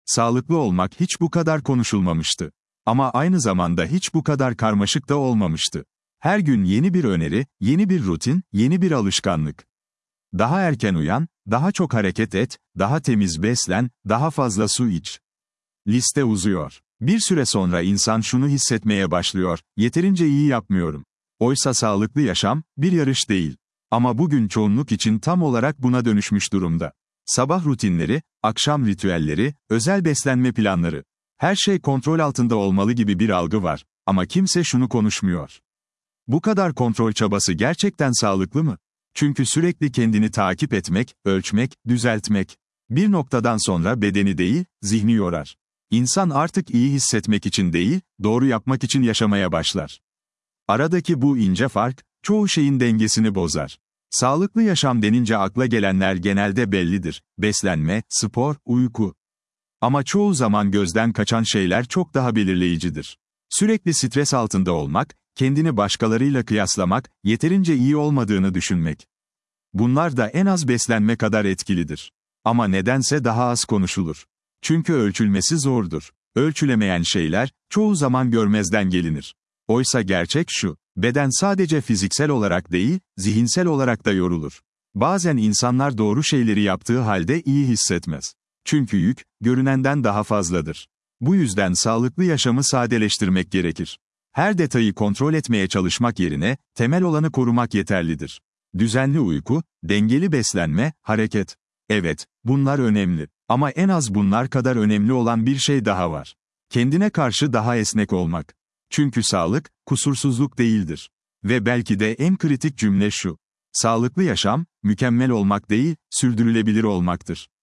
Sağlıklı olmak hiç bu kadar konuşulmamıştı. Ama aynı zamanda hiç bu kadar karmaşık da olmamıştı. Her gün yeni bir öneri, yeni bir rutin, yeni bir alışkanlık. Daha erken uyan, daha çok hareket et, daha temiz beslen, daha fazla su iç. Liste uzuyor. Bir süre sonra insan şunu hissetmeye başlıyor: yeterince iyi yapmıyorum. Oysa sağlıklı yaşam, bir yarış değil. Ama bugün çoğunluk için tam olarak buna dönüşmüş durumda. Sabah rutinleri, akşam ritüelleri, özel beslenme planları. Her şey kontrol altında olmalı gibi bir algı var. Ama kimse şunu konuşmuyor. Bu kadar kontrol çabası gerçekten sağlıklı mı? Çünkü sürekli kendini takip etmek, ölçmek, düzeltmek. Bir noktadan sonra bedeni değil, zihni yorar. İnsan artık iyi hissetmek için değil, doğru yapmak için yaşamaya başlar. Aradaki bu ince fark, çoğu şeyin dengesini bozar. Sağlıklı yaşam denince akla gelenler genelde bellidir: beslenme, spor, uyku. Ama çoğu zaman gözden kaçan şeyler çok daha belirleyicidir. Sürekli stres altında olmak, kendini başkalarıyla kıyaslamak, yeterince iyi olmadığını düşünmek. Bunlar da en az beslenme kadar etkilidir. Ama nedense daha az konuşulur. Çünkü ölçülmesi zordur. Ölçülemeyen şeyler, çoğu zaman görmezden gelinir. Oysa gerçek şu: beden sadece fiziksel olarak değil, zihinsel olarak da yorulur. Bazen insanlar doğru şeyleri yaptığı halde iyi hissetmez. Çünkü yük, görünenden daha fazladır. Bu yüzden sağlıklı yaşamı sadeleştirmek gerekir. Her detayı kontrol etmeye çalışmak yerine, temel olanı korumak yeterlidir. Düzenli uyku, dengeli beslenme, hareket. Evet, bunlar önemli. Ama en az bunlar kadar önemli olan bir şey daha var. Kendine karşı daha esnek olmak. Çünkü sağlık, kusursuzluk değildir. Ve belki de en kritik cümle şu: sağlıklı yaşam, mükemmel olmak değil, sürdürülebilir olmaktır.